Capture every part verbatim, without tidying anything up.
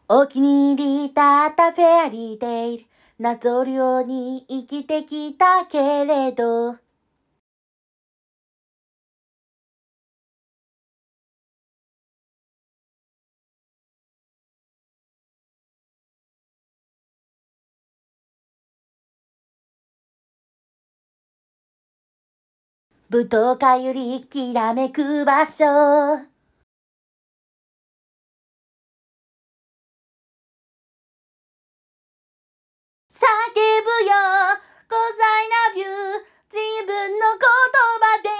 お気に入りだったフェアリーテイル、なぞるように生きてきたけれど、舞踏会よりきらめく場所、叫ぶよ Cause I love you 自分の言葉で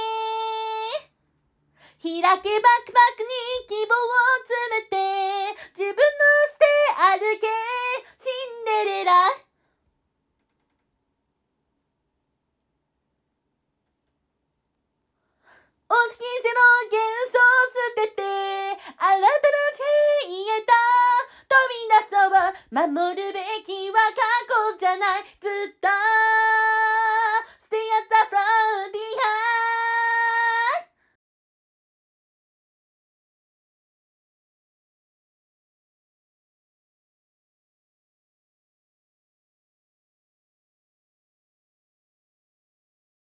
開けバックパックに希望を詰めて自分のして歩けシンデレラ、押し寄せの幻想を捨てて新たな地へへた飛び出そう、守るべきは過去じゃない、ず